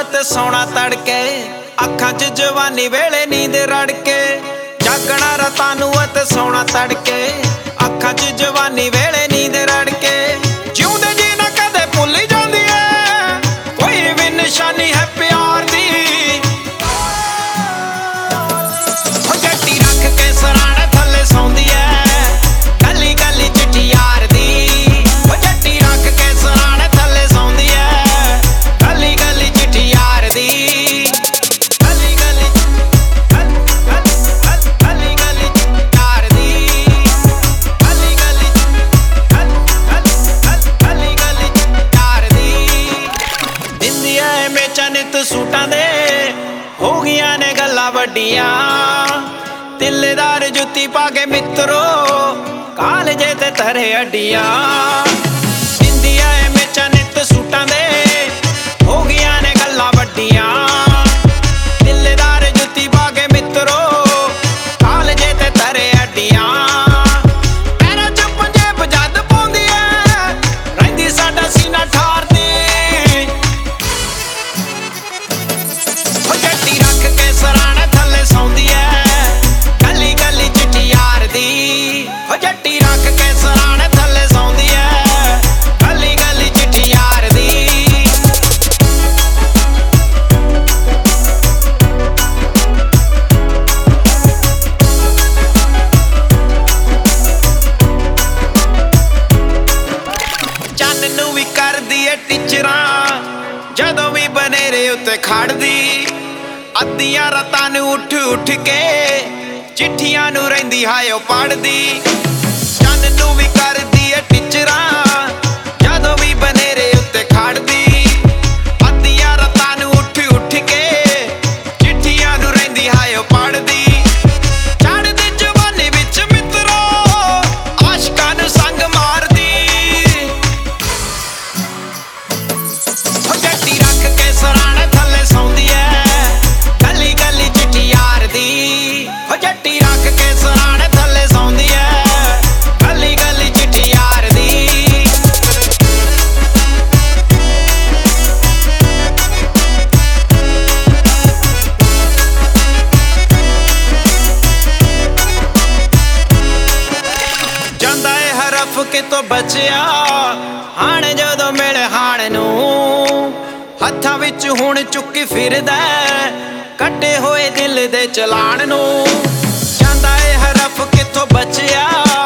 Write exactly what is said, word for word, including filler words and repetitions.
ਤੇ ਸੌਣਾ ਤੜਕੇ ਅੱਖਾਂ 'ਚ ਜਵਾਨੀ ਵੇਲੇ ਨੀਂਦ ਰੜ ਕੇ ਜਾਗਣਾ ਰਾਤਾਂ ਨੂੰ ਤੇ ਸੌਣਾ ਤੜਕੇ ਅੱਖਾਂ 'ਚ ਜਵਾਨੀ ਵੇਲੇ ਨੀਂਦ ਰੜ ਕੇ ਜਿਉਂਦੇ ਜੀ ਨਾ ਕਦੇ ਭੁੱਲ ਜਾਂਦੀ ਐ ਕੋਈ ਵੀ ਨਿਸ਼ਾਨੀ ਹੈ ਪਿਆਰ ਦੀ ਉਹ ਜੱਟੀ ਰੱਖ ਕੇ ਸਰਾਣੇ ਥੱਲੇ ਸੌਂਦੀ ਐ ਕੱਲੀ ਕੱਲੀ ਚਿੱਠੀ ਯਾਰ ਦੀ ਉਹ ਜੱਟੀ ਰੱਖ ਕੇ ਸਰਾਣੇ ਥੱਲੇ ਸੌਂਦੀ ਐ ਕੱਲੀ ਕੱਲੀ ਚਿੱਠੀ ਯਾਰ ਦੀ ਨਿਤ ਸੂਟਾਂ ਦੇ ਹੋ ਗਈਆਂ ਨੇ ਗੱਲਾਂ ਵੱਡੀਆਂ ਤਿੱਲੇਦਾਰ ਜੁੱਤੀ ਪਾ ਕੇ ਮਿੱਤਰੋ ਕਾਲਜੇ ਤੇ ਧਰੇ ਅੱਡੀਆਂ ਇੰਦੀਆਂ ਐ ਮੇਚਾਂ ਨਿਤ ਸੂਟਾਂ ਦੇ ਹੋ ਗਈਆਂ ਨੇ ਗੱਲਾਂ ਵੱਡੀਆਂ ਤਿੱਲੇਦਾਰ ਜੁੱਤੀ ਪਾ ਕੇ ਮਿੱਤਰੋ ਕਾਲਜੇ ਤੇ ਧਰੇ ਅੱਡੀਆਂ ਪੈਰਾਂ 'ਚ ਪੰਜੇਬ ਜਦ ਪਾਉਂਦੀ ਐ ਰਹਿੰਦੀ ਸਾਡਾ ਸੀਨਾ ਠਾਰਦੀ ਸਰਾਣੇ ਥੱਲੇ ਸੌਂਦੀ ਐ ਕੱਲੀ ਕੱਲੀ ਚਿੱਠੀ ਯਾਰ ਦੀ ਉਹ ਜੱਟੀ ਰੱਖ ਕੇ ਸਰਾਣੇ ਥੱਲੇ ਸੌਂਦੀ ਐ ਕੱਲੀ ਕੱਲੀ ਚਿੱਠੀ ਯਾਰ ਦੀ ਚੰਨ ਨੂੰ ਵੀ ਕਰਦੀ ਐ ਟੀਚਰਾਂ ਜਦੋਂ ਵੀ ਬਨੇਰੇ ਉੱਤੇ ਖੜਦੀ ਅੱਧੀਆਂ ਰਾਤਾਂ ਨੂੰ ਉੱਠ ਉੱਠ ਕੇ ਚਿੱਠੀਆਂ ਨੂੰ ਰਹਿੰਦੀ ਹਾਇਓ ਪੜ੍ਹਦੀ ਚੰਨ ਨੂੰ ਵੀ ਕਰਦੀ ਏ ਟੀਚਰਾਂ ਜਦੋਂ ਵੀ ਬਨੇਰੇ ਉੱਤੇ ਖੜਦੀ ਅੱਧੀਆਂ ਰਾਤਾਂ ਨੂੰ ਉੱਠ ਉੱਠ ਕੇ ਚਿੱਠੀਆਂ ਨੂੰ ਰਹਿੰਦੀ ਹਾਇਓ ਪੜ੍ਹਦੀ ਚੜ੍ਹਦੀ ਜਵਾਨੀ ਵਿੱਚ ਮਿੱਤਰੋ ਆਸ਼ਕਾਂ ਨੂੰ ਸੰਗ ਮਾਰਦੀ ਉਹ ਜੱਟੀ ਰੱਖ ਕੇ ਸਰਾਣੇ ਥੱਲੇ ਸੌਂਦੀ ਐ ਕੱਲੀ ਕੱਲੀ ਚਿੱਠੀ ਯਾਰ ਦੀ ਉਹ ਜੱਟੀ ਰੱਖ ਕੇ ਸਰਾਣੇ ਥੱਲੇ ਸੌਂਦੀ ਐ ਕੱਲੀ ਕੱਲੀ ਚਿੱਠੀ ਯਾਰ ਦੀ ਜਾਂਦਾ ਏ ਹਰਫ ਕਿਤੋਂ ਬਚਿਆ ਹਾਣ ਜਦੋਂ ਮਿਲੇ ਹਾਣ ਨੂੰ ਹੱਥਾਂ ਵਿੱਚ ਹੁਣ ਚੁੱਕੀ ਫਿਰਦਾ ਕੱਟੇ ਹੋਏ ਦਿਲ ਦੇ ਚਲਾਣ ਨੂੰ ਜਾਂਦਾ ਏ ਹਰਫ ਕਿੱਥੋਂ ਬਚਿਆ